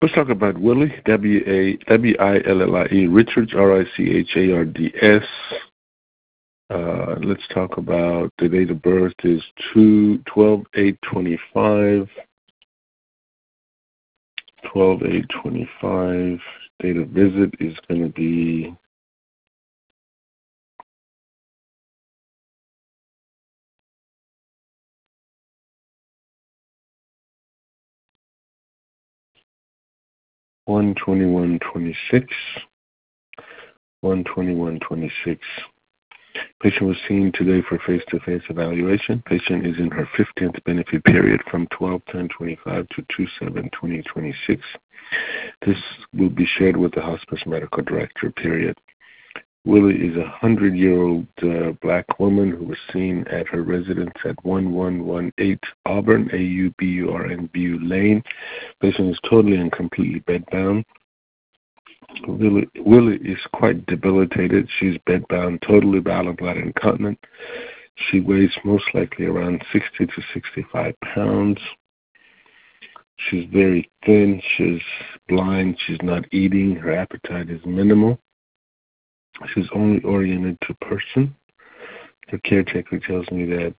Let's talk about Willie, W-I-L-L-I-E, Richards, R-I-C-H-A-R-D-S. Let's talk about the date of birth is 12/8/25. 12/8/25. Date of visit is going to be (1/21/26). 1/21/26. Patient was seen today for face-to-face evaluation. Patient is in her 15th benefit period from 12/10/25 to 2/7/2026. This will be shared with the hospice medical director, period. Willie is a 100-year-old black woman who was seen at her residence at 1118 Auburn, A-U-B-U-R-N, View Lane. Patient is totally and completely bedbound. Willie is quite debilitated. She's bedbound, totally bowel and bladder incontinent. She weighs most likely around 60 to 65 pounds. She's very thin. She's blind. She's not eating. Her appetite is minimal. She's only oriented to person. Her caretaker tells me that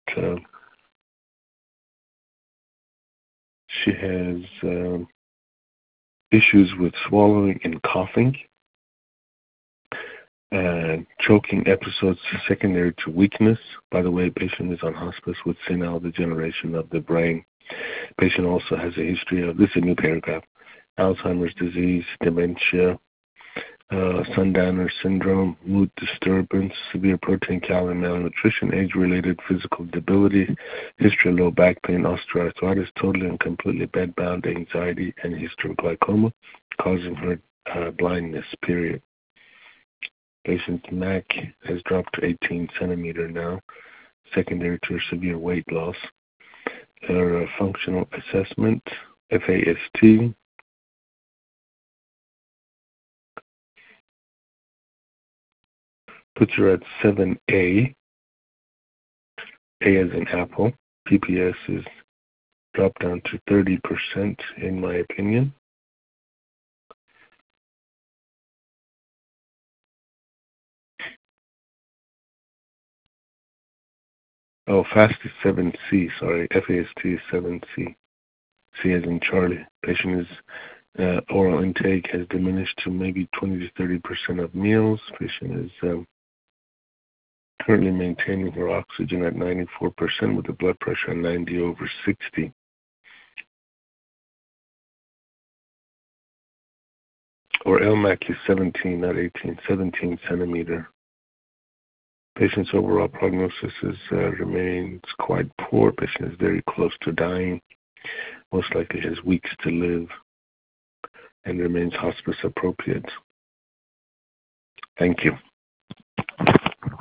she has issues with swallowing and coughing, and choking episodes secondary to weakness. By the way, patient is on hospice with senile degeneration of the brain. Patient also has a history of, this is a new paragraph, Alzheimer's disease, dementia, sundowner syndrome, mood disturbance, severe protein, calorie malnutrition, age-related physical debility, history of low back pain, osteoarthritis, totally and completely bedbound, anxiety, and history of glaucoma, causing her blindness, period. Patient's MAC has dropped to 18 centimeter now, secondary to her severe weight loss. Her functional assessment, FAST, puts her at 7A, A as in apple. PPS is dropped down to 30%, in my opinion. Oh, FAST is 7C, sorry. FAST is 7C. C as in Charlie. Patient is oral intake has diminished to maybe 20 to 30% of meals. Patient is currently maintaining her oxygen at 94% with the blood pressure at 90/60. Or LMAC is 17, not 18, 17 centimeter. Patient's overall prognosis remains quite poor. Patient is very close to dying. Most likely has weeks to live and remains hospice appropriate. Thank you.